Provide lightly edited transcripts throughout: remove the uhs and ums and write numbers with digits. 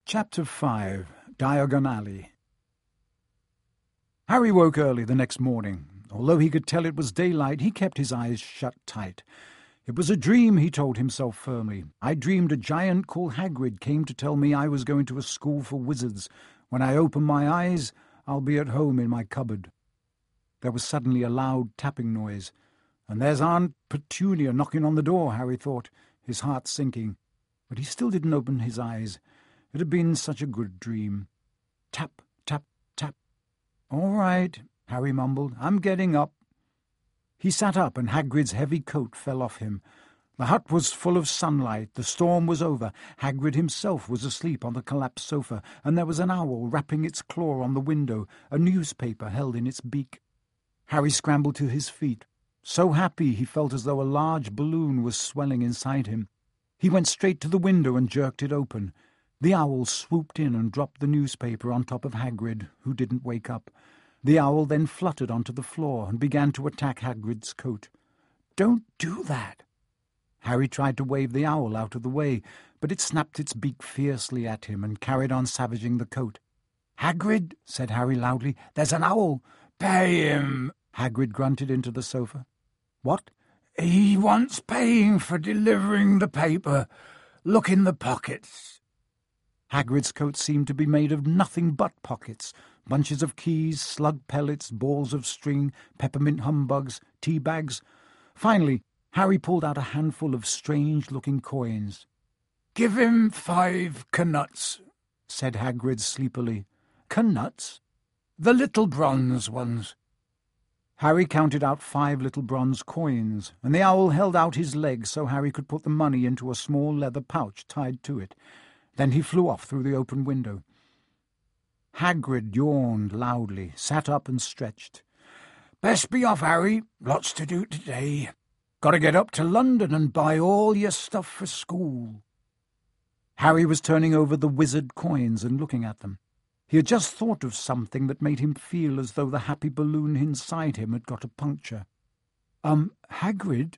Chapter 5. Diagon Alley. Harry woke early the next morning. Although he could tell it was daylight, he kept his eyes shut tight. It was a dream, he told himself firmly. I dreamed a giant called Hagrid came to tell me I was going to a school for wizards. When I open my eyes, I'll be at home in my cupboard. There was suddenly a loud tapping noise. And there's Aunt Petunia knocking on the door, Harry thought, his heart sinking. But he still didn't open his eyes. It had been such a good dream. Tap, tap, tap. "All right," Harry mumbled. "I'm getting up." He sat up, and Hagrid's heavy coat fell off him. The hut was full of sunlight. The storm was over. Hagrid himself was asleep on the collapsed sofa, and there was an owl rapping its claw on the window, a newspaper held in its beak. Harry scrambled to his feet. So happy he felt as though a large balloon was swelling inside him. He went straight to the window and jerked it open. The owl swooped in and dropped the newspaper on top of Hagrid, who didn't wake up. The owl then fluttered onto the floor and began to attack Hagrid's coat. "Don't do that!" Harry tried to wave the owl out of the way, but it snapped its beak fiercely at him and carried on savaging the coat. "Hagrid," said Harry loudly, "there's an owl." "Pay him," Hagrid grunted into the sofa. "What?" "He wants paying for delivering the paper. Look in the pockets." Hagrid's coat seemed to be made of nothing but pockets, bunches of keys, slug pellets, balls of string, peppermint humbugs, tea bags. Finally, Harry pulled out a handful of strange-looking coins. "Give him 5 knuts," said Hagrid sleepily. "Knuts?" "The little bronze ones." Harry counted out 5 little bronze coins, and the owl held out his legs so Harry could put the money into a small leather pouch tied to it. Then he flew off through the open window. Hagrid yawned loudly, sat up and stretched. "Best be off, Harry. Lots to do today. Got to get up to London and buy all your stuff for school." Harry was turning over the wizard coins and looking at them. He had just thought of something that made him feel as though the happy balloon inside him had got a puncture. Hagrid?"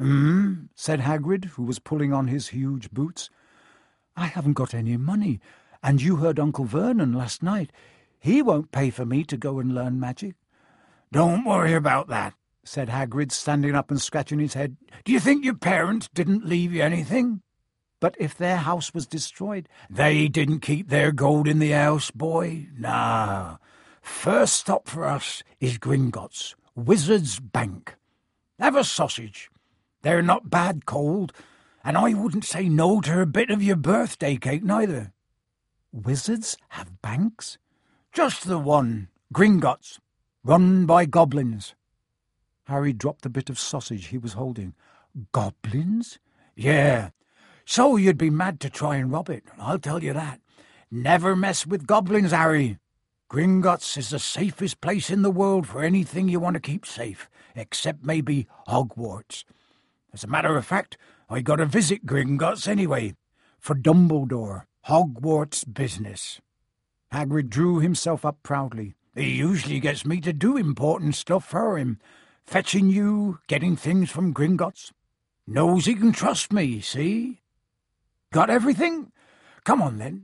Said Hagrid, who was pulling on his huge boots. "I haven't got any money, and you heard Uncle Vernon last night. He won't pay for me to go and learn magic." "Don't worry about that," said Hagrid, standing up and scratching his head. "Do you think your parents didn't leave you anything?" "But if their house was destroyed—" "They didn't keep their gold in the house, boy. Nah. First stop for us is Gringotts, Wizard's Bank. Have a sausage. They're not bad cold, and I wouldn't say no to a bit of your birthday cake neither." "Wizards have banks?" "Just the one, Gringotts, run by goblins." Harry dropped the bit of sausage he was holding. "Goblins?" "Yeah. So you'd be mad to try and rob it, I'll tell you that. Never mess with goblins, Harry. Gringotts is the safest place in the world for anything you want to keep safe, except maybe Hogwarts. As a matter of fact, I got to visit Gringotts anyway, for Dumbledore, Hogwarts business." Hagrid drew himself up proudly. "He usually gets me to do important stuff for him, fetching you, getting things from Gringotts. Knows he can trust me, see? Got everything? Come on, then."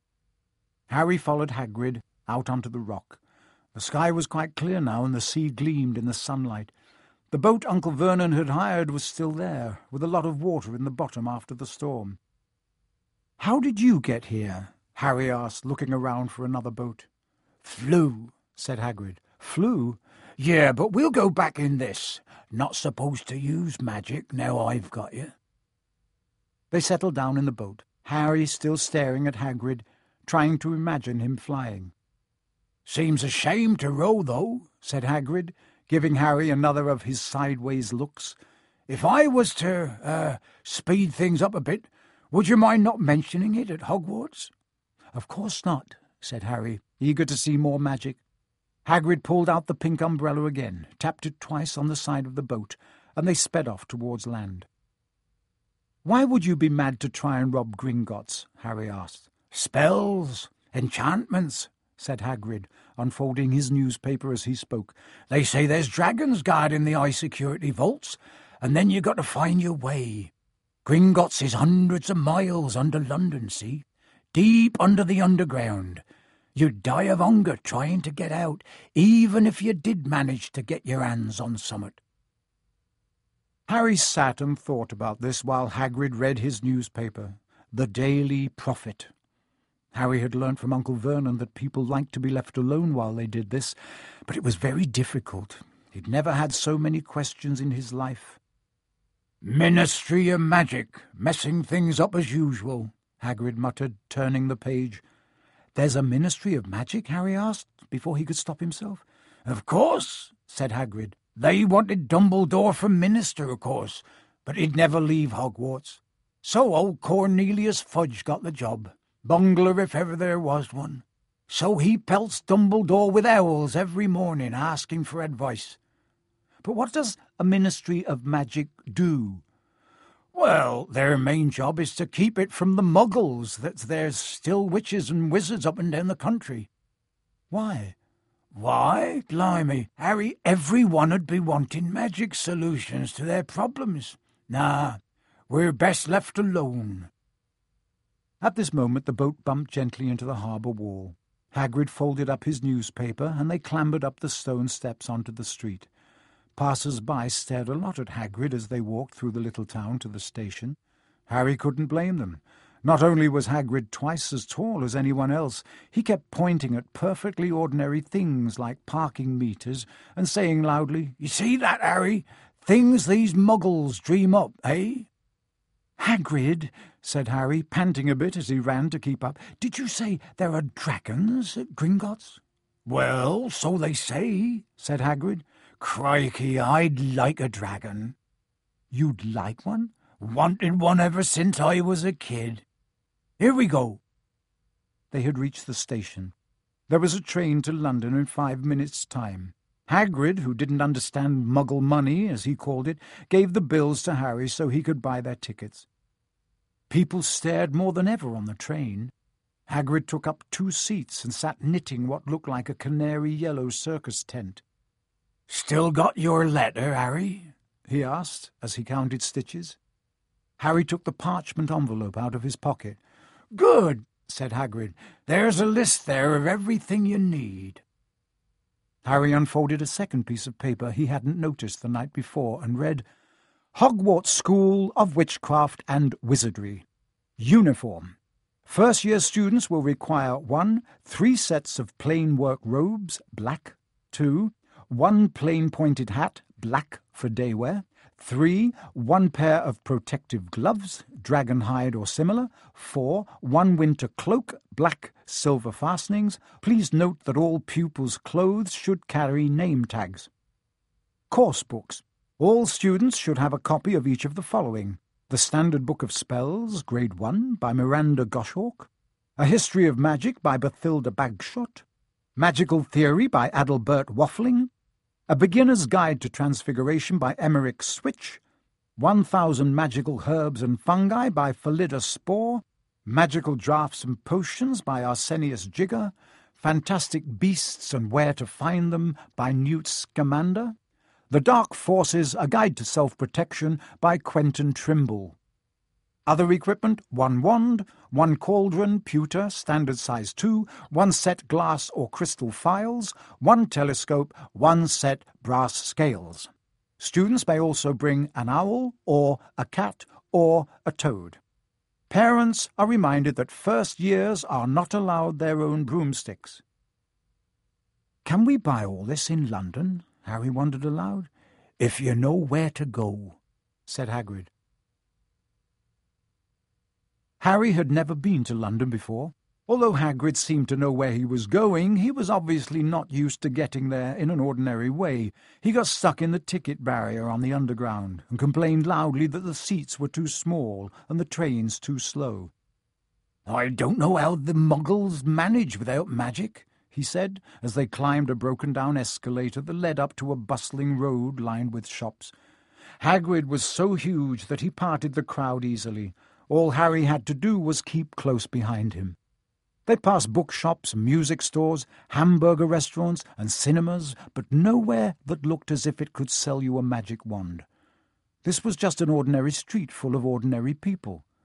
Harry followed Hagrid out onto the rock. The sky was quite clear now, and the sea gleamed in the sunlight. The boat Uncle Vernon had hired was still there, with a lot of water in the bottom after the storm. "How did you get here?" Harry asked, looking around for another boat. "Flew," said Hagrid. "Flew?" "Yeah, but we'll go back in this. Not supposed to use magic now I've got you." They settled down in the boat, Harry still staring at Hagrid, trying to imagine him flying. "Seems a shame to row, though," said Hagrid, giving Harry another of his sideways looks. "If I was to, speed things up a bit, would you mind not mentioning it at Hogwarts?" "Of course not," said Harry, eager to see more magic. Hagrid pulled out the pink umbrella again, tapped it twice on the side of the boat, and they sped off towards land. "Why would you be mad to try and rob Gringotts?" Harry asked. "Spells, enchantments," said Hagrid, unfolding his newspaper as he spoke. "They say there's dragons guarding the high security vaults, and then you got to find your way. Gringotts is hundreds of miles under London, see? deep under the underground. You'd die of hunger trying to get out, even if you did manage to get your hands on summit." Harry sat and thought about this while Hagrid read his newspaper, The Daily Prophet. Harry had learnt from Uncle Vernon that people liked to be left alone while they did this, but it was very difficult. He'd never had so many questions in his life. "Ministry of Magic, messing things up as usual," Hagrid muttered, turning the page. "There's a Ministry of Magic?" Harry asked, before he could stop himself. "Of course," said Hagrid. "They wanted Dumbledore for minister, of course, but he'd never leave Hogwarts. So old Cornelius Fudge got the job. Bungler if ever there was one. So he pelts Dumbledore with owls every morning, asking for advice." "But what does a Ministry of Magic do?" "Well, their main job is to keep it from the Muggles, that there's still witches and wizards up and down the country." "Why?" "Why? Blimey, Harry, everyone would be wanting magic solutions to their problems. Nah, we're best left alone." At this moment the boat bumped gently into the harbour wall. Hagrid folded up his newspaper, and they clambered up the stone steps onto the street. Passers-by stared a lot at Hagrid as they walked through the little town to the station. Harry couldn't blame them. Not only was Hagrid twice as tall as anyone else, he kept pointing at perfectly ordinary things like parking meters and saying loudly, "You see that, Harry? Things these Muggles dream up, eh?" "Hagrid," said Harry, panting a bit as he ran to keep up, "did you say there are dragons at Gringotts?" "Well, so they say," said Hagrid. "Crikey, I'd like a dragon." "You'd like one?" "Wanted one ever since I was a kid. Here we go." They had reached the station. There was a train to London in 5 minutes' time. Hagrid, who didn't understand Muggle money, as he called it, gave the bills to Harry so he could buy their tickets. People stared more than ever on the train. Hagrid took up 2 seats and sat knitting what looked like a canary-yellow circus tent. "Still got your letter, Harry?" he asked, as he counted stitches. Harry took the parchment envelope out of his pocket. "Good," said Hagrid. "There's a list there of everything you need." Harry unfolded a second piece of paper he hadn't noticed the night before and read, "Hogwarts School of Witchcraft and Wizardry. Uniform. First-year students will require 1. 3 sets of plain work robes, black. 2. 1 plain pointed hat, black for day wear. 3. 1 pair of protective gloves, dragon hide or similar. 4. 1 winter cloak, black, silver fastenings. Please note that all pupils' clothes should carry name tags. Course books. All students should have a copy of each of the following: The Standard Book of Spells, Grade 1, by Miranda Goshawk. A History of Magic by Bathilda Bagshot. Magical Theory by Adalbert Waffling. A Beginner's Guide to Transfiguration by Emmerich Switch. 1000 Magical Herbs and Fungi by Phyllida Spore. Magical Draughts and Potions by Arsenius Jigger. Fantastic Beasts and Where to Find Them by Newt Scamander. The Dark Forces, A Guide to Self-Protection by Quentin Trimble. Other equipment: 1 wand, 1 cauldron, pewter, standard size 2, 1 set glass or crystal phials, 1 telescope, 1 set brass scales. Students may also bring an owl or a cat or a toad. Parents are reminded that first years are not allowed their own broomsticks. "Can we buy all this in London?" Harry wondered aloud. "If you know where to go," said Hagrid. Harry had never been to London before. Although Hagrid seemed to know where he was going, he was obviously not used to getting there in an ordinary way. He got stuck in the ticket barrier on the Underground and complained loudly that the seats were too small and the trains too slow. "I don't know how the Muggles manage without magic," he said, as they climbed a broken-down escalator that led up to a bustling road lined with shops. Hagrid was so huge that he parted the crowd easily. All Harry had to do was keep close behind him. They passed bookshops, music stores, hamburger restaurants, and cinemas, but nowhere that looked as if it could sell you a magic wand. This was just an ordinary street full of ordinary people.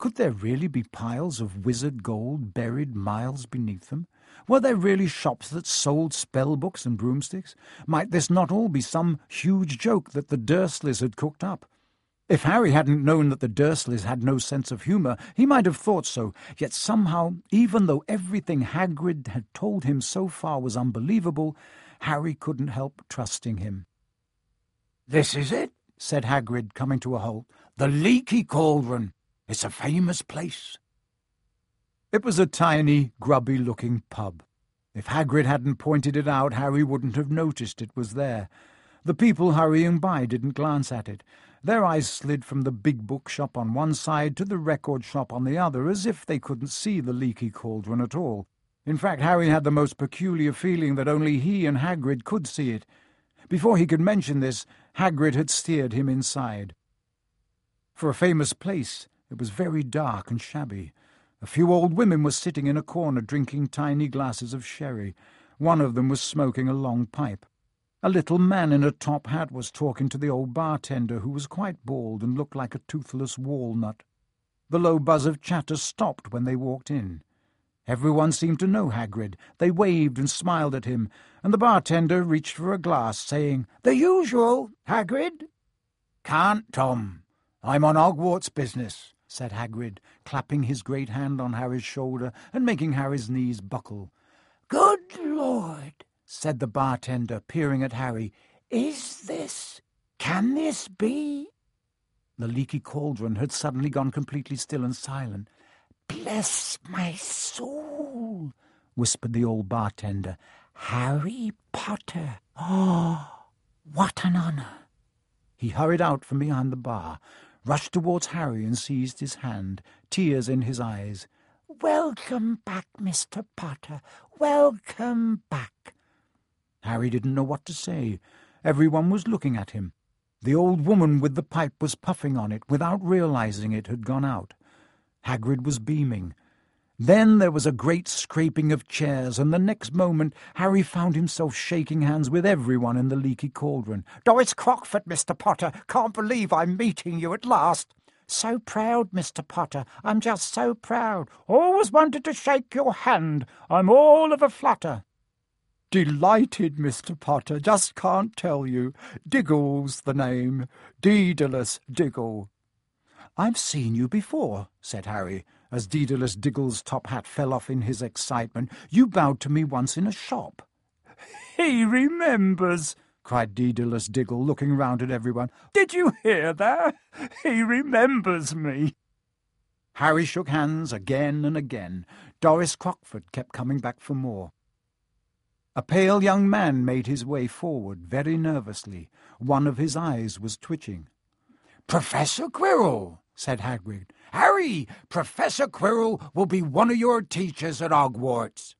Could there really be piles of wizard gold buried miles beneath them? Were there really shops that sold spell books and broomsticks? Might this not all be some huge joke that the Dursleys had cooked up? If Harry hadn't known that the Dursleys had no sense of humour, he might have thought so, yet somehow, even though everything Hagrid had told him so far was unbelievable, Harry couldn't help trusting him. "This is it," said Hagrid, coming to a halt. "The Leaky Cauldron. It's a famous place." It was a tiny, grubby-looking pub. If Hagrid hadn't pointed it out, Harry wouldn't have noticed it was there. The people hurrying by didn't glance at it. Their eyes slid from the big bookshop on one side to the record shop on the other, as if they couldn't see the Leaky Cauldron at all. In fact, Harry had the most peculiar feeling that only he and Hagrid could see it. Before he could mention this, Hagrid had steered him inside. For a famous place, it was very dark and shabby. A few old women were sitting in a corner drinking tiny glasses of sherry. One of them was smoking a long pipe. A little man in a top hat was talking to the old bartender, who was quite bald and looked like a toothless walnut. The low buzz of chatter stopped when they walked in. Everyone seemed to know Hagrid. They waved and smiled at him, and the bartender reached for a glass, saying, "The usual, Hagrid." "Can't, Tom. I'm on Hogwarts business," said Hagrid, clapping his great hand on Harry's shoulder and making Harry's knees buckle. "Good Lord," said the bartender, peering at Harry. Can this be?" The Leaky Cauldron had suddenly gone completely still and silent. "Bless my soul," whispered the old bartender. "Harry Potter. Oh, what an honour." He hurried out from behind the bar, rushed towards Harry and seized his hand, tears in his eyes. "Welcome back, Mr. Potter. Welcome back." Harry didn't know what to say. Everyone was looking at him. The old woman with the pipe was puffing on it without realizing it had gone out. Hagrid was beaming. Then there was a great scraping of chairs, and the next moment Harry found himself shaking hands with everyone in the Leaky Cauldron. "Doris Crockford, Mr. Potter. Can't believe I'm meeting you at last." "So proud, Mr. Potter. I'm just so proud. Always wanted to shake your hand. I'm all of a flutter." "Delighted, Mr. Potter. Just can't tell you. Diggle's the name. Daedalus Diggle." "I've seen you before," said Harry, as Daedalus Diggle's top hat fell off in his excitement. "You bowed to me once in a shop." "He remembers," cried Daedalus Diggle, looking round at everyone. "Did you hear that? He remembers me." Harry shook hands again and again. Doris Crockford kept coming back for more. A pale young man made his way forward very nervously. One of his eyes was twitching. "Professor Quirrell," said Hagrid. "Harry, Professor Quirrell will be one of your teachers at Hogwarts."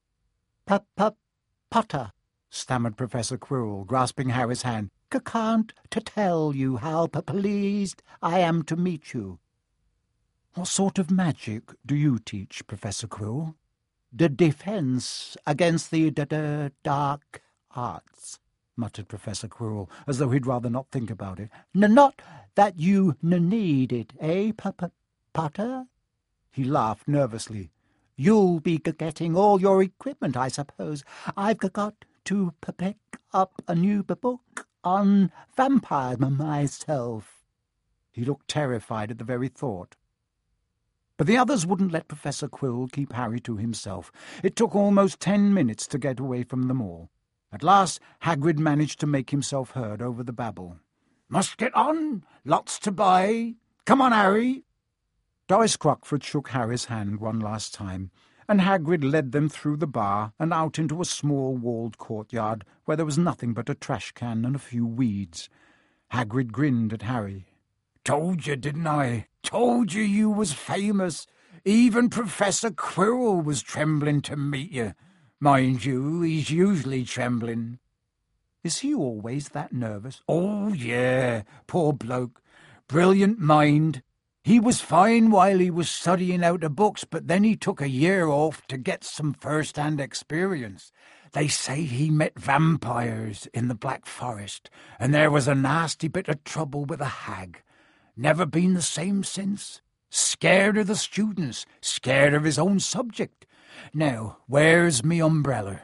Potter, stammered Professor Quirrell, grasping Harry's hand. "Can't to tell you how pleased I am to meet you." "What sort of magic do you teach, Professor Quirrell?" "The defence against the dark arts," muttered Professor Quirrell, as though he'd rather not think about it. "Not that you need it, eh, Potter?" He laughed nervously. "You'll be getting all your equipment, I suppose. I've got to pick up a new book on vampires myself." He looked terrified at the very thought. But the others wouldn't let Professor Quirrell keep Harry to himself. It took almost 10 minutes to get away from them all. At last Hagrid managed to make himself heard over the babble. "Must get on. Lots to buy. Come on, Harry." Doris Crockford shook Harry's hand one last time, and Hagrid led them through the bar and out into a small walled courtyard where there was nothing but a trash can and a few weeds. Hagrid grinned at Harry. "Told you, didn't I? Told you was famous. Even Professor Quirrell was trembling to meet you. Mind you, he's usually trembling." "Is he always that nervous?" "Oh, yeah, poor bloke. Brilliant mind. He was fine while he was studying out the books, but then he took a year off to get some first-hand experience. They say he met vampires in the Black Forest, and there was a nasty bit of trouble with a hag. Never been the same since. Scared of the students, scared of his own subject. Now, where's me umbrella?"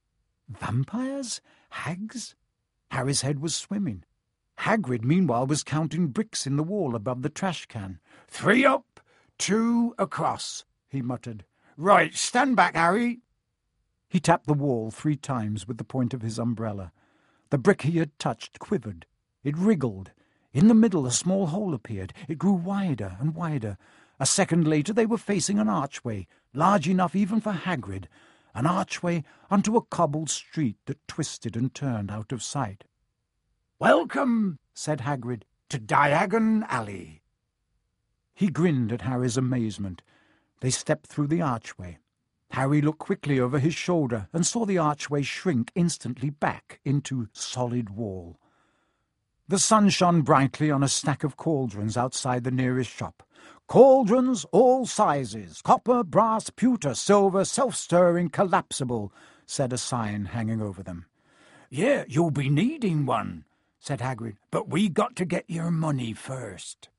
Vampires? Hags? Harry's head was swimming. Hagrid, meanwhile, was counting bricks in the wall above the trash can. "3 up, 2 across," he muttered. "Right, stand back, Harry." He tapped the wall 3 times with the point of his umbrella. The brick he had touched quivered. It wriggled. In the middle a small hole appeared. It grew wider and wider. A second later they were facing an archway, large enough even for Hagrid, an archway onto a cobbled street that twisted and turned out of sight. "Welcome," said Hagrid, "to Diagon Alley." He grinned at Harry's amazement. They stepped through the archway. Harry looked quickly over his shoulder and saw the archway shrink instantly back into solid wall. The sun shone brightly on a stack of cauldrons outside the nearest shop. "Cauldrons, all sizes, copper, brass, pewter, silver, self-stirring, collapsible," said a sign hanging over them. "Yeah, you'll be needing one," said Hagrid, "but we got to get your money first."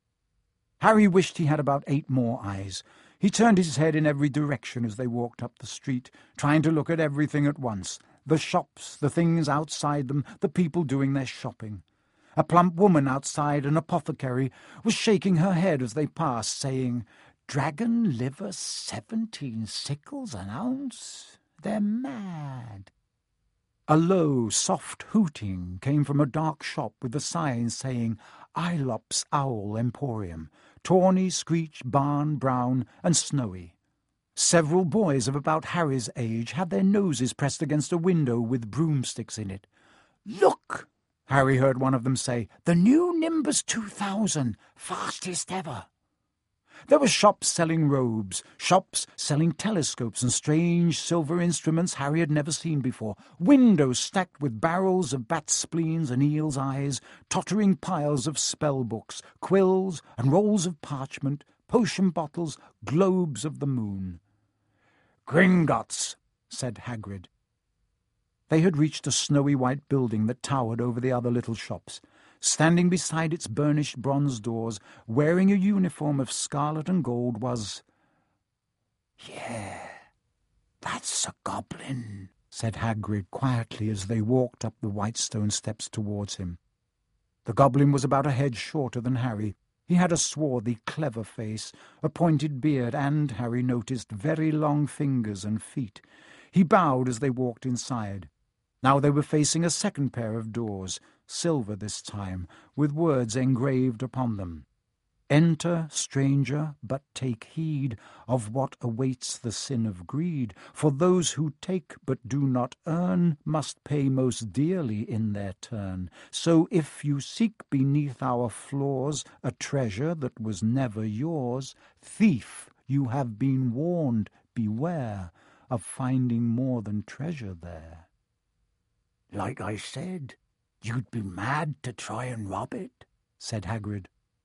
Harry wished he had about 8 more eyes. He turned his head in every direction as they walked up the street, trying to look at everything at once. The shops, the things outside them, the people doing their shopping. A plump woman outside an apothecary was shaking her head as they passed, saying, "Dragon liver 17 sickles an ounce? They're mad." A low, soft hooting came from a dark shop with a sign saying Aelop's Owl Emporium, tawny, screech, barn, brown, and snowy. Several boys of about Harry's age had their noses pressed against a window with broomsticks in it. "Look!" Harry heard one of them say, "the new Nimbus 2000, fastest ever." There were shops selling robes, shops selling telescopes and strange silver instruments Harry had never seen before, windows stacked with barrels of bat spleens and eels' eyes, tottering piles of spell books, quills and rolls of parchment, potion bottles, globes of the moon. "Gringotts," said Hagrid. They had reached a snowy white building that towered over the other little shops. Standing beside its burnished bronze doors, wearing a uniform of scarlet and gold, was— "Yeah, that's a goblin," said Hagrid quietly as they walked up the white stone steps towards him. The goblin was about a head shorter than Harry. He had a swarthy, clever face, a pointed beard, and, Harry noticed, very long fingers and feet. He bowed as they walked inside. Now they were facing a second pair of doors, silver this time, with words engraved upon them. "Enter, stranger, but take heed of what awaits the sin of greed, for those who take but do not earn must pay most dearly in their turn. So if you seek beneath our floors a treasure that was never yours, thief, you have been warned, beware of finding more than treasure there." "Like I said, you'd be mad to try and rob it," said Hagrid.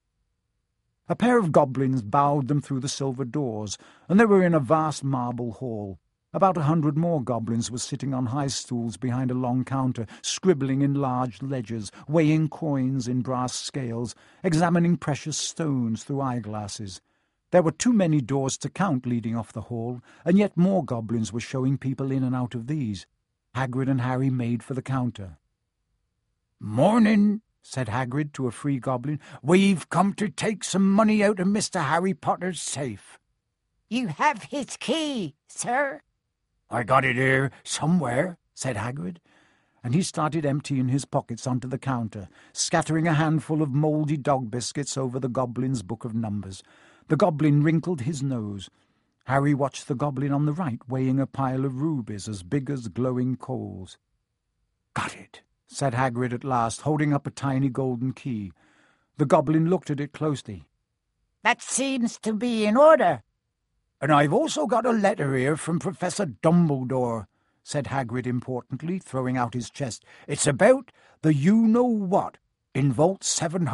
A pair of goblins bowed them through the silver doors, and they were in a vast marble hall. About 100 more goblins were sitting on high stools behind a long counter, scribbling in large ledgers, weighing coins in brass scales, examining precious stones through eyeglasses. There were too many doors to count leading off the hall, and yet more goblins were showing people in and out of these. Hagrid and Harry made for the counter. "Morning," said Hagrid to a free goblin. "We've come to take some money out of Mr. Harry Potter's safe." "You have his key, sir." "I got it here somewhere," said Hagrid, and he started emptying his pockets onto the counter, scattering a handful of mouldy dog biscuits over the goblin's book of numbers. The goblin wrinkled his nose. Harry watched the goblin on the right weighing a pile of rubies as big as glowing coals. "Got it," said Hagrid at last, holding up a tiny golden key. The goblin looked at it closely. "That seems to be in order." "And I've also got a letter here from Professor Dumbledore," said Hagrid importantly, throwing out his chest. "It's about the you-know-what in Vault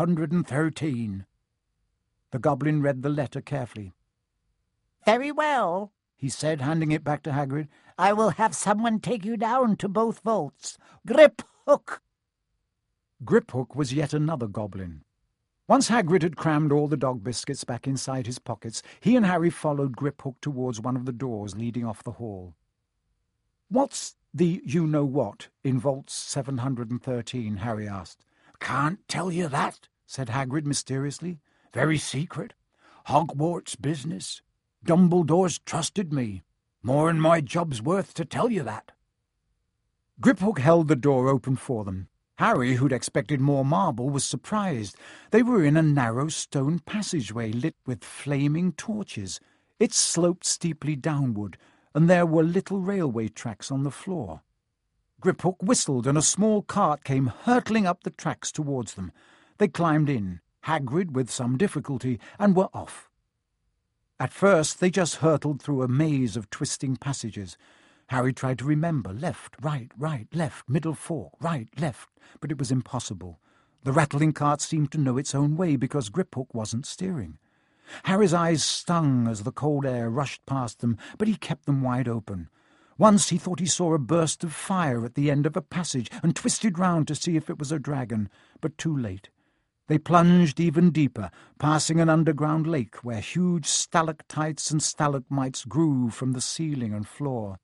713. The goblin read the letter carefully. "Very well," he said, handing it back to Hagrid. "I will have someone take you down to both vaults. Griphook!" Griphook was yet another goblin. Once Hagrid had crammed all the dog biscuits back inside his pockets, he and Harry followed Griphook towards one of the doors leading off the hall. "What's the you-know-what in Vault 713, Harry asked. "Can't tell you that," said Hagrid mysteriously. "Very secret. Hogwarts business. Dumbledore's trusted me. More'n my job's worth to tell you that." Griphook held the door open for them. Harry, who'd expected more marble, was surprised. They were in a narrow stone passageway lit with flaming torches. It sloped steeply downward, and there were little railway tracks on the floor. Griphook whistled, and a small cart came hurtling up the tracks towards them. They climbed in, Hagrid with some difficulty, and were off. At first they just hurtled through a maze of twisting passages. Harry tried to remember left, right, left, middle fork, right, left, but it was impossible. The rattling cart seemed to know its own way because Griphook wasn't steering. Harry's eyes stung as the cold air rushed past them, but he kept them wide open. Once he thought he saw a burst of fire at the end of a passage and twisted round to see if it was a dragon, but too late. They plunged even deeper, passing an underground lake where huge stalactites and stalagmites grew from the ceiling and floor.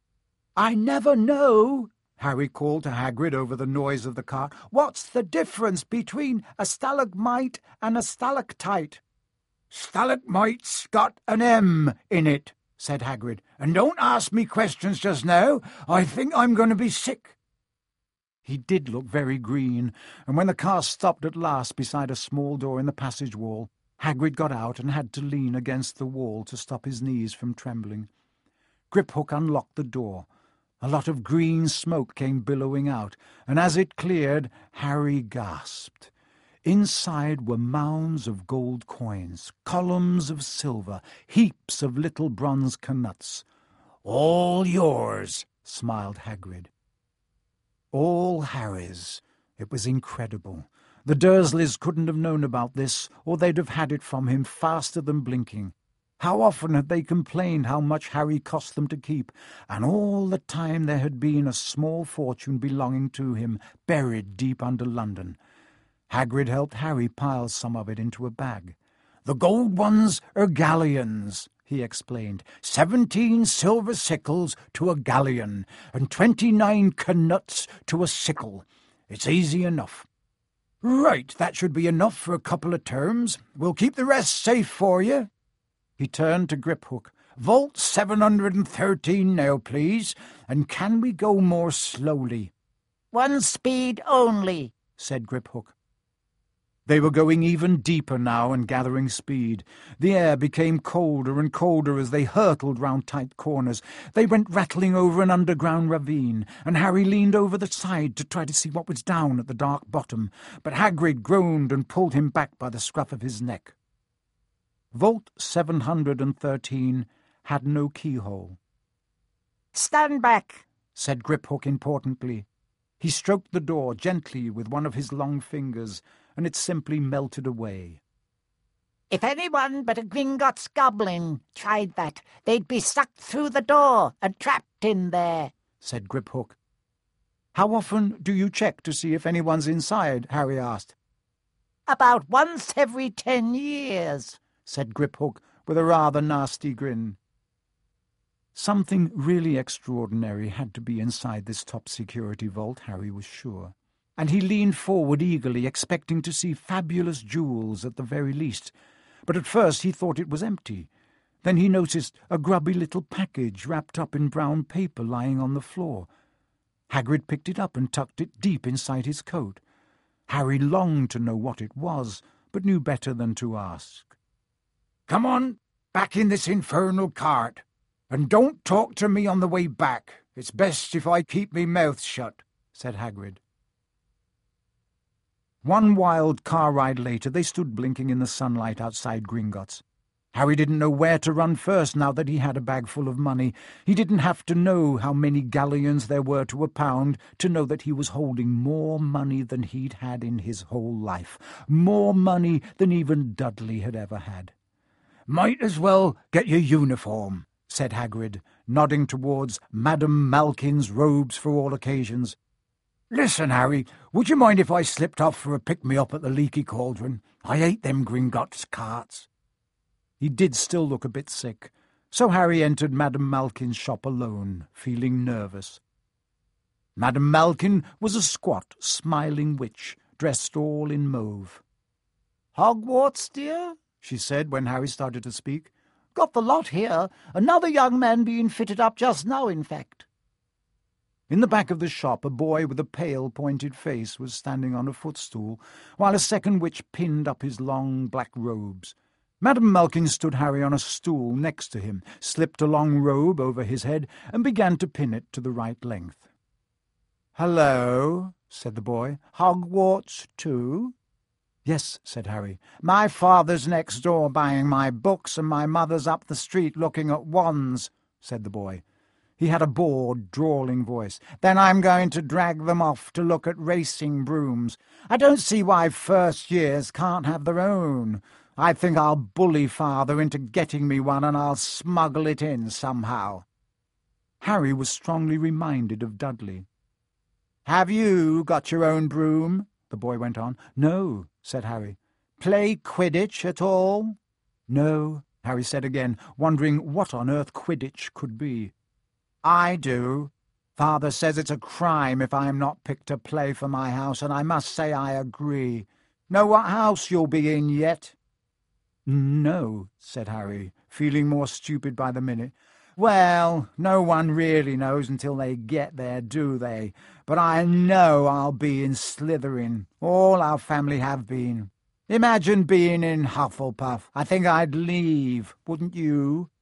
"I never know," Harry called to Hagrid over the noise of the cart. "What's the difference between a stalagmite and a stalactite?" "Stalagmite's got an M in it," said Hagrid. "And don't ask me questions just now. I think I'm going to be sick." He did look very green, and when the car stopped at last beside a small door in the passage wall, Hagrid got out and had to lean against the wall to stop his knees from trembling. Griphook unlocked the door. A lot of green smoke came billowing out, and as it cleared, Harry gasped. Inside were mounds of gold coins, columns of silver, heaps of little bronze knuts. "All yours," smiled Hagrid. All Harry's. It was incredible. The Dursleys couldn't have known about this, or they'd have had it from him faster than blinking. How often had they complained how much Harry cost them to keep, and all the time there had been a small fortune belonging to him, buried deep under London. Hagrid helped Harry pile some of it into a bag. "The gold ones are galleons," he explained. 17 silver sickles to a galleon, and 29 knuts to a sickle. It's easy enough. Right, that should be enough for a couple of terms. We'll keep the rest safe for you." He turned to Griphook. "Vault 713 now, please, and can we go more slowly?" "One speed only," said Griphook. They were going even deeper now and gathering speed. The air became colder and colder as they hurtled round tight corners. They went rattling over an underground ravine, and Harry leaned over the side to try to see what was down at the dark bottom, but Hagrid groaned and pulled him back by the scruff of his neck. Vault 713 had no keyhole. "Stand back," said Griphook importantly. He stroked the door gently with one of his long fingers, and it simply melted away. "If anyone but a Gringotts goblin tried that, they'd be sucked through the door and trapped in there," said Griphook. "How often do you check to see if anyone's inside?" Harry asked. "About once every 10 years," said Griphook with a rather nasty grin. Something really extraordinary had to be inside this top-security vault, Harry was sure, and he leaned forward eagerly, expecting to see fabulous jewels at the very least. But at first he thought it was empty. Then he noticed a grubby little package wrapped up in brown paper lying on the floor. Hagrid picked it up and tucked it deep inside his coat. Harry longed to know what it was, but knew better than to ask. "Come on, back in this infernal cart. And don't talk to me on the way back. It's best if I keep me mouth shut," said Hagrid. One wild car ride later, they stood blinking in the sunlight outside Gringotts. Harry didn't know where to run first now that he had a bag full of money. He didn't have to know how many galleons there were to a pound to know that he was holding more money than he'd had in his whole life, more money than even Dudley had ever had. "Might as well get your uniform," said Hagrid, nodding towards Madame Malkin's robes for all occasions. Listen, Harry, would you mind if I slipped off for a pick-me-up at the Leaky Cauldron? I hate them Gringotts carts. He did still look a bit sick, so Harry entered Madame Malkin's shop alone, feeling nervous. Madame Malkin was a squat, smiling witch, dressed all in mauve. "Hogwarts, dear?" she said when Harry started to speak. "Got the lot here. Another young man being fitted up just now, in fact." In the back of the shop, a boy with a pale, pointed face was standing on a footstool, while a second witch pinned up his long black robes. Madame Malkin stood Harry on a stool next to him, slipped a long robe over his head, and began to pin it to the right length. "Hello," said the boy. "Hogwarts too?" "Yes," said Harry. "My father's next door buying my books, and my mother's up the street looking at wands," said the boy. He had a bored, drawling voice. "Then I'm going to drag them off to look at racing brooms. I don't see why first years can't have their own. I think I'll bully father into getting me one, and I'll smuggle it in somehow." Harry was strongly reminded of Dudley. "Have you got your own broom?" the boy went on. "No," said Harry. "Play Quidditch at all?" "No," Harry said again, wondering what on earth Quidditch could be. "I do. Father says it's a crime if I'm not picked to play for my house, and I must say I agree. Know what house you'll be in yet?" "No," said Harry, feeling more stupid by the minute. "Well, no one really knows until they get there, do they? But I know I'll be in Slytherin. All our family have been. Imagine being in Hufflepuff. I think I'd leave, wouldn't you?"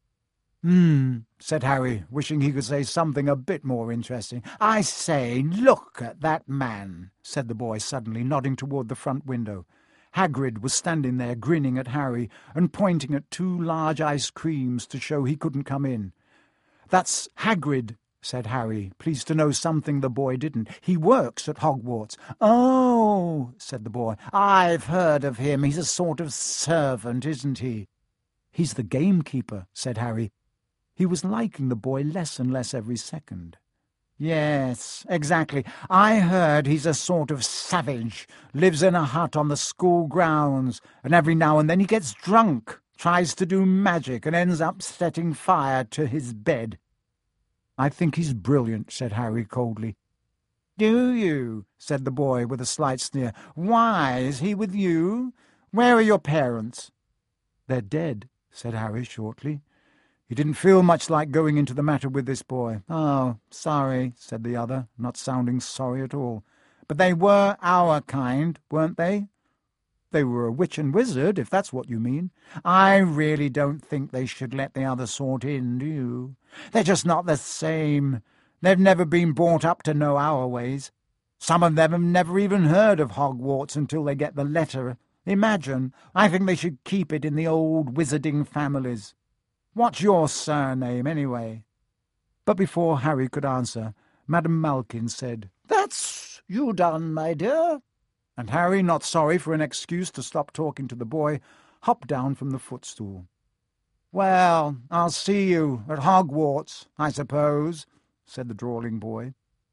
Said Harry, wishing he could say something a bit more interesting. "I say, look at that man," said the boy suddenly, nodding toward the front window. Hagrid was standing there, grinning at Harry and pointing at 2 large ice creams to show he couldn't come in. "That's Hagrid," said Harry, pleased to know something the boy didn't. "He works at Hogwarts." "Oh," said the boy, "I've heard of him. He's a sort of servant, isn't he?" "He's the gamekeeper," said Harry. He was liking the boy less and less every second. "Yes, exactly. I heard he's a sort of savage, lives in a hut on the school grounds, and every now and then he gets drunk, tries to do magic, and ends up setting fire to his bed." "I think he's brilliant," said Harry coldly. "Do you?" said the boy with a slight sneer. "Why, is he with you? Where are your parents?" "They're dead," said Harry shortly. He didn't feel much like going into the matter with this boy. "Oh, sorry," said the other, not sounding sorry at all. "But they were our kind, weren't they?" "They were a witch and wizard, if that's what you mean." "I really don't think they should let the other sort in, do you? They're just not the same. They've never been brought up to know our ways. Some of them have never even heard of Hogwarts until they get the letter. Imagine. I think they should keep it in the old wizarding families. What's your surname, anyway?" But before Harry could answer, Madame Malkin said, "That's you done, my dear." And Harry, not sorry for an excuse to stop talking to the boy, hopped down from the footstool. "Well, I'll see you at Hogwarts, I suppose," said the drawling boy.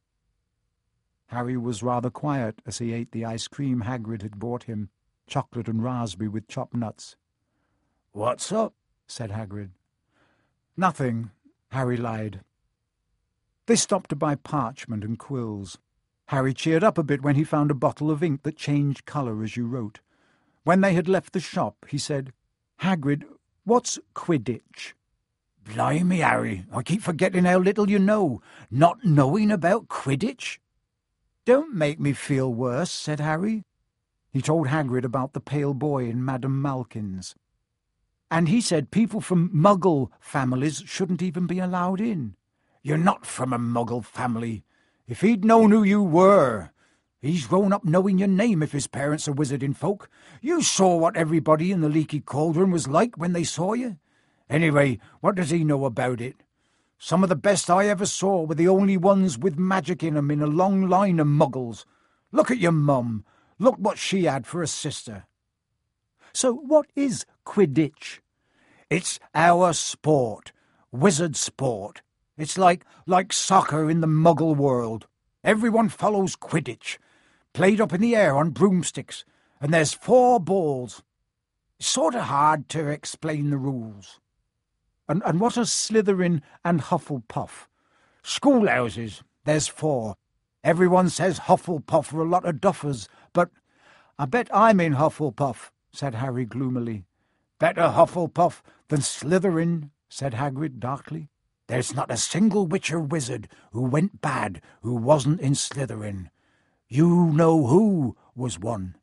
Harry was rather quiet as he ate the ice cream Hagrid had brought him, chocolate and raspberry with chopped nuts. "What's up?" said Hagrid. "Nothing," Harry lied. They stopped to buy parchment and quills. Harry cheered up a bit when he found a bottle of ink that changed colour as you wrote. When they had left the shop, he said, "Hagrid, what's Quidditch?" "Blimey, Harry, I keep forgetting how little you know. Not knowing about Quidditch?" "Don't make me feel worse," said Harry. He told Hagrid about the pale boy in Madame Malkin's. "And he said people from Muggle families shouldn't even be allowed in." "You're not from a Muggle family. If he'd known who you were. He's grown up knowing your name if his parents are wizarding folk. You saw what everybody in the Leaky Cauldron was like when they saw you. Anyway, what does he know about it? Some of the best I ever saw were the only ones with magic in 'em in a long line of Muggles. Look at your mum. Look what she had for a sister." "So what is Quidditch?" "It's our sport. Wizard sport. It's like soccer in the Muggle world. Everyone follows Quidditch, played up in the air on broomsticks, and there's 4 balls. It's sort of hard to explain the rules. And what are Slytherin and Hufflepuff? Schoolhouses, there's 4. Everyone says Hufflepuff are a lot of duffers, but I bet I'm in Hufflepuff, said Harry gloomily. Better Hufflepuff than Slytherin, said Hagrid darkly. There's not a single witch or wizard who went bad who wasn't in Slytherin. You know who was one.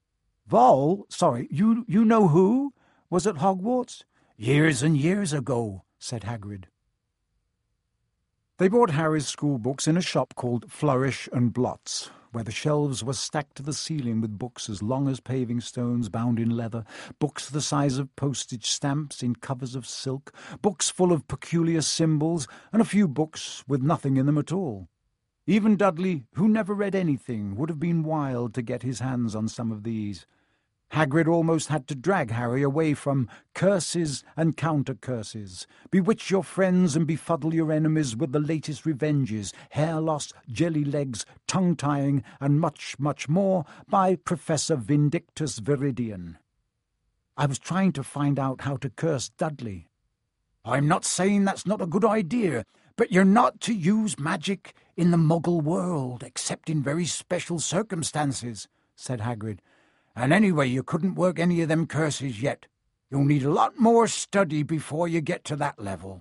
You know who was at Hogwarts? Years and years ago, said Hagrid. They bought Harry's school books in a shop called Flourish and Blots, where the shelves were stacked to the ceiling with books as long as paving stones bound in leather, books the size of postage stamps in covers of silk, books full of peculiar symbols, and a few books with nothing in them at all. Even Dudley, who never read anything, would have been wild to get his hands on some of these. Hagrid almost had to drag Harry away from curses and counter-curses, bewitch your friends and befuddle your enemies with the latest revenges, hair loss, jelly legs, tongue-tying, and much, much more by Professor Vindictus Viridian. I was trying to find out how to curse Dudley. I'm not saying that's not a good idea, but you're not to use magic in the Muggle world, except in very special circumstances, said Hagrid. And anyway, you couldn't work any of them curses yet. You'll need a lot more study before you get to that level.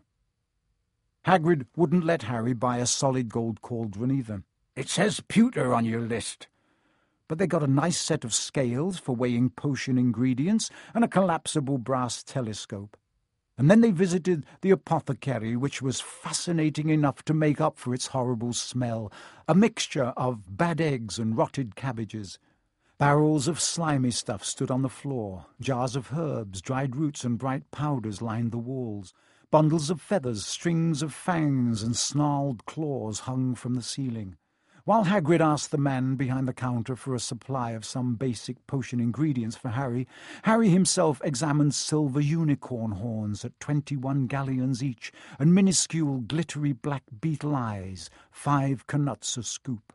Hagrid wouldn't let Harry buy a solid gold cauldron either. It says pewter on your list. But they got a nice set of scales for weighing potion ingredients and a collapsible brass telescope. And then they visited the apothecary, which was fascinating enough to make up for its horrible smell, a mixture of bad eggs and rotted cabbages. Barrels of slimy stuff stood on the floor. Jars of herbs, dried roots, and bright powders lined the walls. Bundles of feathers, strings of fangs, and snarled claws hung from the ceiling. While Hagrid asked the man behind the counter for a supply of some basic potion ingredients for Harry, Harry himself examined silver unicorn horns at 21 galleons each, and minuscule glittery black beetle eyes, 5 knuts a scoop.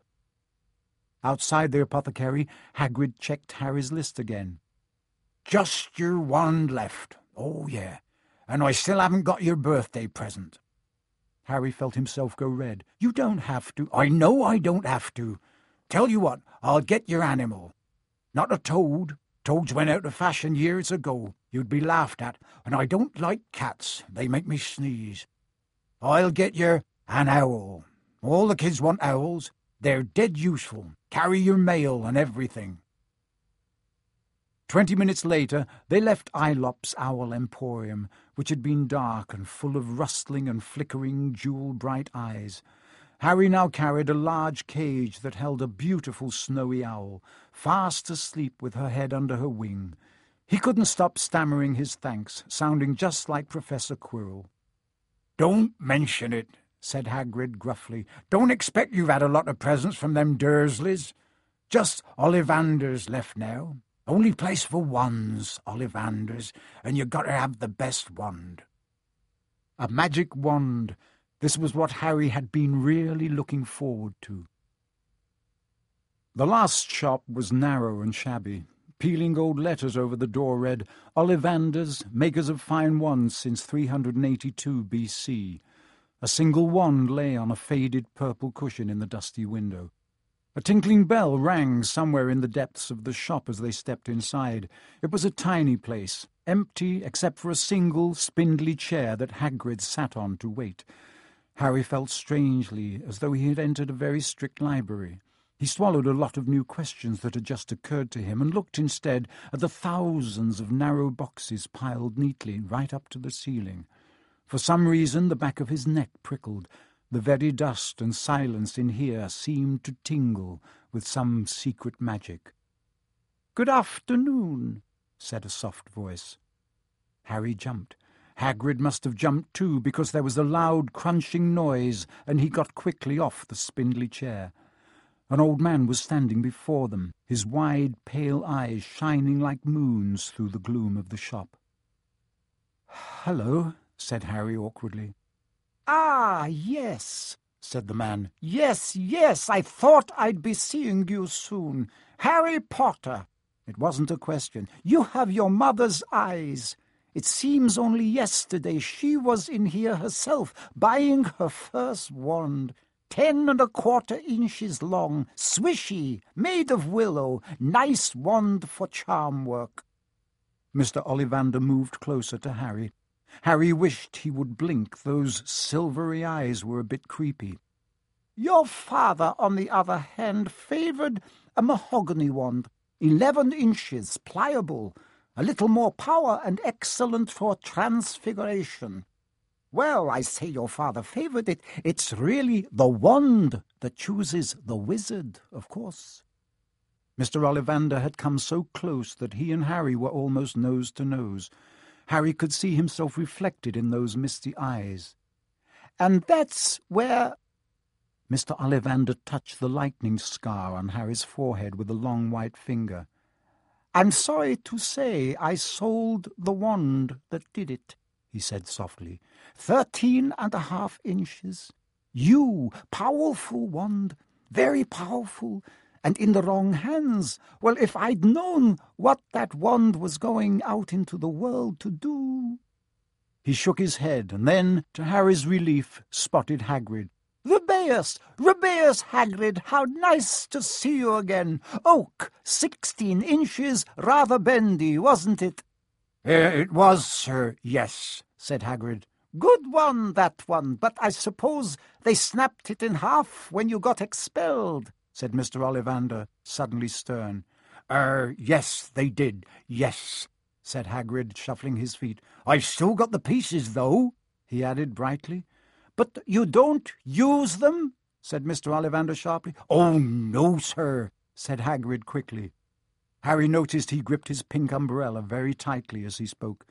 Outside the apothecary, Hagrid checked Harry's list again. Just your wand left. Oh, yeah. And I still haven't got your birthday present. Harry felt himself go red. You don't have to. I know I don't have to. Tell you what, I'll get your animal. Not a toad. Toads went out of fashion years ago. You'd be laughed at. And I don't like cats. They make me sneeze. I'll get you an owl. All the kids want owls. They're dead useful. Carry your mail and everything. 20 minutes later, they left Ailop's Owl Emporium, which had been dark and full of rustling and flickering jewel-bright eyes. Harry now carried a large cage that held a beautiful snowy owl, fast asleep with her head under her wing. He couldn't stop stammering his thanks, sounding just like Professor Quirrell. Don't mention it, said Hagrid gruffly. Don't expect you've had a lot of presents from them Dursleys. Just Ollivanders left now. Only place for wands, Ollivanders, and you got to have the best wand. A magic wand. This was what Harry had been really looking forward to. The last shop was narrow and shabby. Peeling gold letters over the door read, Ollivanders, makers of fine wands since 382 B.C. A single wand lay on a faded purple cushion in the dusty window. A tinkling bell rang somewhere in the depths of the shop as they stepped inside. It was a tiny place, empty except for a single spindly chair that Hagrid sat on to wait. Harry felt strangely, as though he had entered a very strict library. He swallowed a lot of new questions that had just occurred to him and looked instead at the thousands of narrow boxes piled neatly right up to the ceiling. For some reason the back of his neck prickled. The very dust and silence in here seemed to tingle with some secret magic. "Good afternoon," said a soft voice. Harry jumped. Hagrid must have jumped too, because there was a loud crunching noise, and he got quickly off the spindly chair. An old man was standing before them, his wide, pale eyes shining like moons through the gloom of the shop. "Hello," said Harry awkwardly. "Ah, yes," said the man. Yes, I thought I'd be seeing you soon. Harry Potter. It wasn't a question. You have your mother's eyes. It seems only yesterday she was in here herself, buying her first wand. 10 1/4 inches long, swishy, made of willow, nice wand for charm work. Mr. Ollivander moved closer to Harry. Harry wished he would blink. Those silvery eyes were a bit creepy. Your father, on the other hand, favoured a mahogany wand, 11 inches, pliable, a little more power and excellent for transfiguration. Well, I say your father favoured it. It's really the wand that chooses the wizard, of course. Mr. Ollivander had come so close that he and Harry were almost nose to nose. Harry could see himself reflected in those misty eyes. And that's where... Mr. Ollivander touched the lightning scar on Harry's forehead with a long white finger. I'm sorry to say I sold the wand that did it, he said softly. 13 1/2 inches. You, powerful wand, very powerful, and in the wrong hands. Well, if I'd known what that wand was going out into the world to do... He shook his head, and then, to Harry's relief, spotted Hagrid. Rubeus Hagrid, how nice to see you again. Oak, 16 inches, rather bendy, wasn't it? It was, sir, yes, said Hagrid. Good one, that one, but I suppose they snapped it in half when you got expelled, said Mr. Ollivander, suddenly stern. Yes, they did, yes, said Hagrid, shuffling his feet. I've still got the pieces, though, he added brightly. But you don't use them? said Mr. Ollivander sharply. Oh, no, sir, said Hagrid quickly. Harry noticed he gripped his pink umbrella very tightly as he spoke.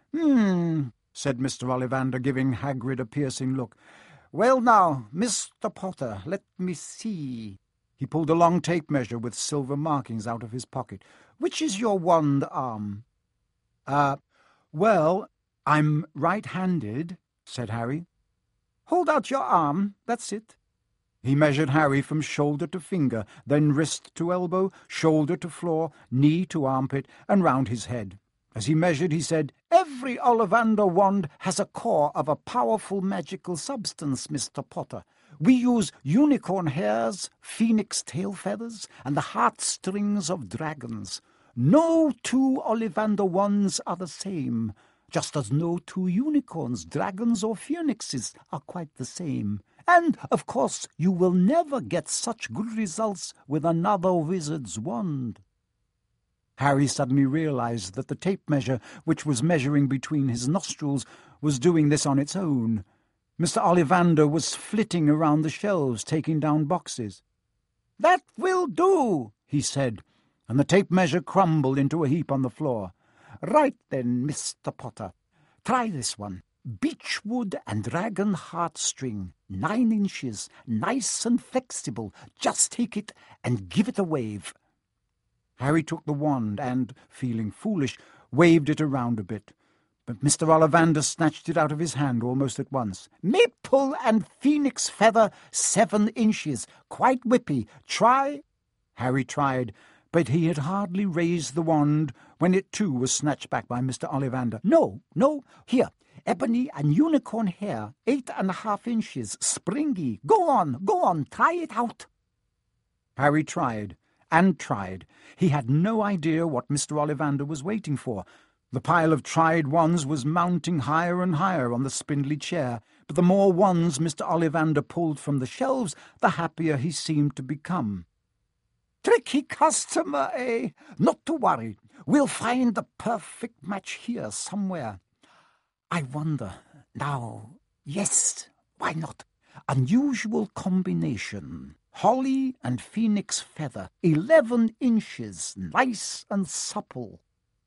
Said Mr. Ollivander, giving Hagrid a piercing look. Well now, Mr. Potter, let me see. He pulled a long tape measure with silver markings out of his pocket. Which is your wand arm? Well, I'm right-handed, said Harry. Hold out your arm, that's it. He measured Harry from shoulder to finger, then wrist to elbow, shoulder to floor, knee to armpit, and round his head. As he measured, he said, Every Ollivander wand has a core of a powerful magical substance, Mr. Potter. We use unicorn hairs, phoenix tail feathers, and the heartstrings of dragons. No 2 Ollivander wands are the same, just as no 2 unicorns, dragons, or phoenixes are quite the same. And, of course, you will never get such good results with another wizard's wand. Harry suddenly realized that the tape measure, which was measuring between his nostrils, was doing this on its own. Mr. Ollivander was flitting around the shelves, taking down boxes. That will do, he said, and the tape measure crumbled into a heap on the floor. Right then, Mr. Potter. Try this one. Beechwood and dragon heartstring, 9 inches, nice and flexible. Just take it and give it a wave. Harry took the wand and, feeling foolish, waved it around a bit. But Mr. Ollivander snatched it out of his hand almost at once. Maple and phoenix feather, 7 inches. Quite whippy. Try. Harry tried, but he had hardly raised the wand when it too was snatched back by Mr. Ollivander. No. Here, ebony and unicorn hair, 8 1/2 inches, springy. Go on, try it out. Harry tried. And tried. He had no idea what Mr. Ollivander was waiting for. The pile of tried wands was mounting higher and higher on the spindly chair, but the more wands Mr. Ollivander pulled from the shelves, the happier he seemed to become. Tricky customer, eh? Not to worry. We'll find the perfect match here somewhere. I wonder. Now, yes, why not? Unusual combination. Holly and phoenix feather, 11 inches, nice and supple.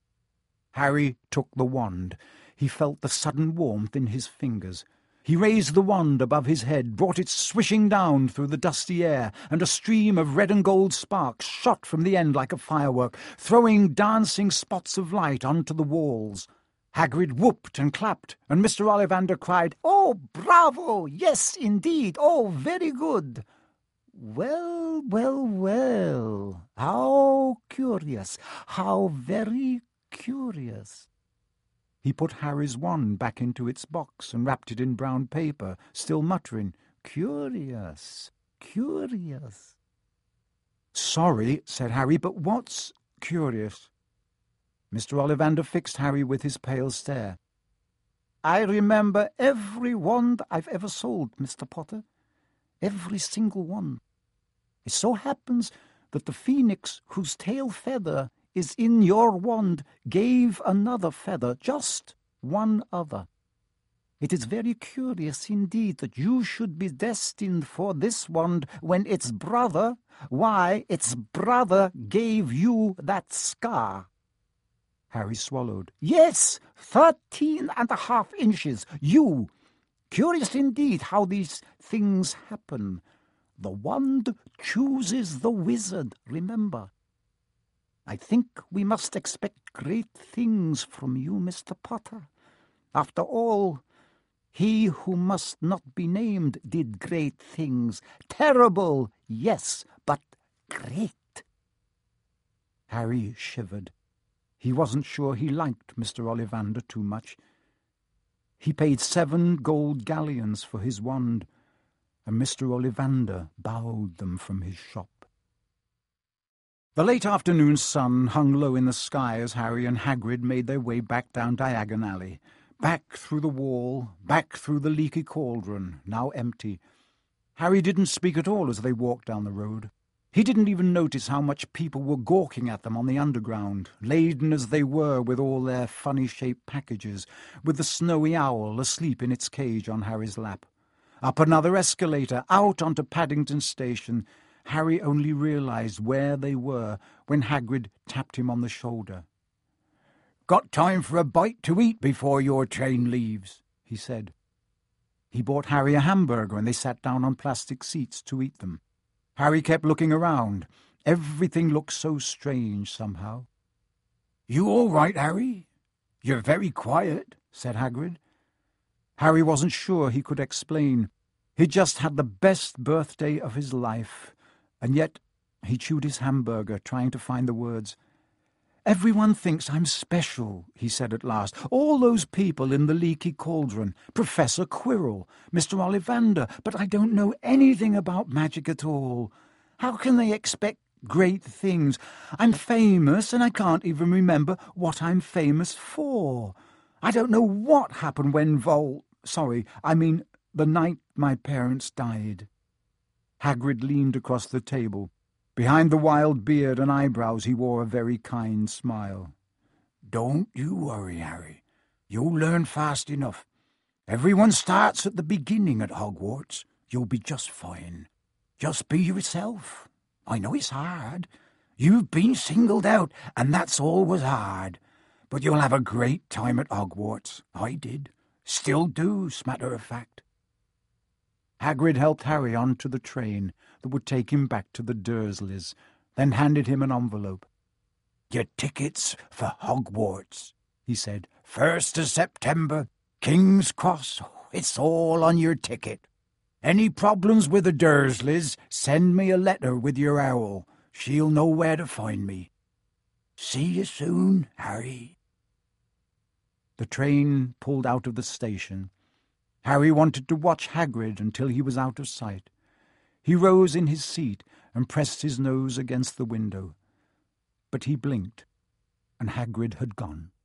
Harry took the wand. He felt the sudden warmth in his fingers. He raised the wand above his head, brought it swishing down through the dusty air, and a stream of red and gold sparks shot from the end like a firework, throwing dancing spots of light onto the walls. Hagrid whooped and clapped, and Mr. Ollivander cried, "Oh, bravo! Yes, indeed! Oh, very good! Well, well, well! How curious! How very curious!" He put Harry's wand back into its box and wrapped it in brown paper, still muttering, "Curious, curious." "Sorry," said Harry, "but what's curious?" Mr. Ollivander fixed Harry with his pale stare. "I remember every wand I've ever sold, Mr. Potter. Every single one. It so happens that the phoenix whose tail feather is in your wand gave another feather, just one other. It is very curious indeed that you should be destined for this wand when its brother gave you that scar." Harry swallowed. "Yes, 13.5 inches. You. Curious indeed how these things happen. The wand chooses the wizard, remember. I think we must expect great things from you, Mr. Potter. After all, he who must not be named did great things. Terrible, yes, but great." Harry shivered. He wasn't sure he liked Mr. Ollivander too much. He paid 7 gold galleons for his wand, and Mr. Ollivander bowed them from his shop. The late afternoon sun hung low in the sky as Harry and Hagrid made their way back down Diagon Alley, back through the wall, back through the leaky cauldron, now empty. Harry didn't speak at all as they walked down the road. He didn't even notice how much people were gawking at them on the underground, laden as they were with all their funny-shaped packages, with the snowy owl asleep in its cage on Harry's lap. Up another escalator, out onto Paddington Station. Harry only realized where they were when Hagrid tapped him on the shoulder. "Got time for a bite to eat before your train leaves," he said. He bought Harry a hamburger and they sat down on plastic seats to eat them. Harry kept looking around. Everything looked so strange somehow. "You all right, Harry? You're very quiet," said Hagrid. Harry wasn't sure he could explain. He'd just had the best birthday of his life, and yet he chewed his hamburger, trying to find the words. "Everyone thinks I'm special," he said at last. "All those people in the leaky cauldron, Professor Quirrell, Mr. Ollivander, but I don't know anything about magic at all. How can they expect great things? I'm famous, and I can't even remember what I'm famous for. I don't know what happened when the night my parents died." Hagrid leaned across the table. Behind the wild beard and eyebrows he wore a very kind smile. "Don't you worry, Harry. You'll learn fast enough. Everyone starts at the beginning at Hogwarts. You'll be just fine. Just be yourself. I know it's hard. You've been singled out, and that's always hard. But you'll have a great time at Hogwarts. I did. Still do, 's matter of fact." Hagrid helped Harry onto the train that would take him back to the Dursleys, then handed him an envelope. "Your tickets for Hogwarts," he said. "1st of September, King's Cross. It's all on your ticket. Any problems with the Dursleys, send me a letter with your owl. She'll know where to find me. See you soon, Harry." The train pulled out of the station. Harry wanted to watch Hagrid until he was out of sight. He rose in his seat and pressed his nose against the window. But he blinked, and Hagrid had gone.